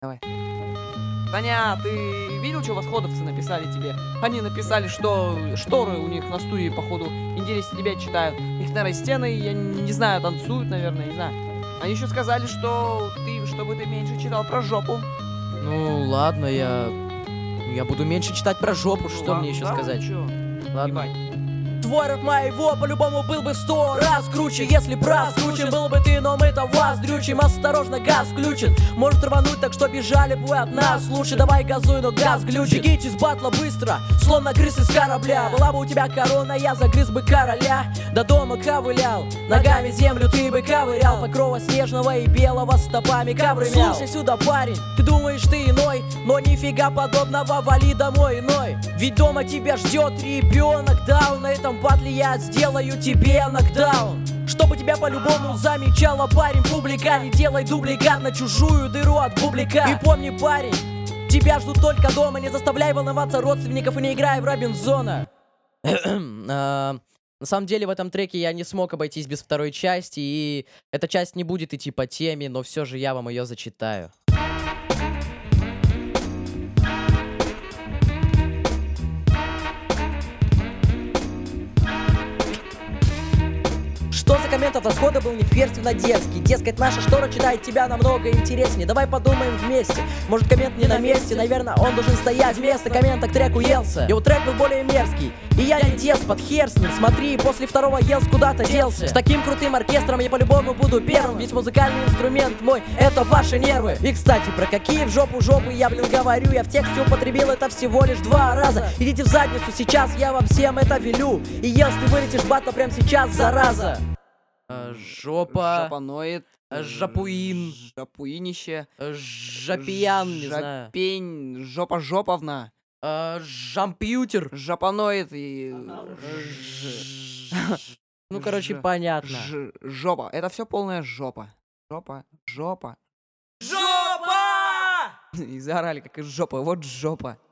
Давай. Таня, ты видел, что восходовцы написали тебе? Они написали, что шторы у них на студии, походу, интереснее тебя читают. Их, наверное, стены, я не знаю, танцуют, наверное, не знаю. Они еще сказали, что чтобы ты меньше читал про жопу. Ну, ладно, я буду меньше читать про жопу, что мне еще сказать? Ладно. Твой рэп моего по-любому был бы в 100 раз круче. Если прав скручен, был бы ты, но мы-то вас дрючим. Осторожно, газ включен, может рвануть, так что бежали бы от нас. Лучше давай газуй, но газ глючит. Бегите с батла быстро, словно грыз из корабля. Была бы у тебя корона, я загрыз бы короля. До дома ковылял, ногами землю ты бы ковырял. Покрова снежного и белого стопами ковры мял. Слушай сюда, парень, ты думаешь ты иной, но нифига подобного, вали домой иной. Ведь дома тебя ждет ребенок, даун. На этом батле я сделаю тебе нокдаун. Чтобы тебя по-любому замечала, парень, публика. Не делай дубликат на чужую дыру от бублика. И помни, парень, тебя ждут только дома. Не заставляй волноваться родственников и не играй в Робинзона. На самом деле в этом треке я не смог обойтись без второй части, и эта часть не будет идти по теме, но все же я вам ее зачитаю. Что за коммент от восхода был неверственно детский? Дескать, наша штора читает тебя намного интереснее. Давай подумаем вместе. Может, коммент не на месте, наверное, он должен стоять вместо коммента к треку Елса. Его трек был более мерзкий, и я не деспот, хер с ним. Смотри, после второго Елс куда-то делся. С таким крутым оркестром я по-любому буду первым. Ведь музыкальный инструмент мой — это ваши нервы. И, кстати, про какие в жопу жопы я, говорю. Я в тексте употребил это всего лишь 2 раза. Идите в задницу, сейчас я вам всем это велю. И Елс, ты вылетишь батла прямо сейчас, зараза. Жопа. Жопаноид. Жапуин. Жапуинище. Жапиян, не знаю. Жапень. Жопа жоповна. Жампьютер. Жапаноид и... Ну, короче, понятно. Жопа. Это все полная жопа. Жопа. Жопа! И заорали, как из жопы. Вот жопа.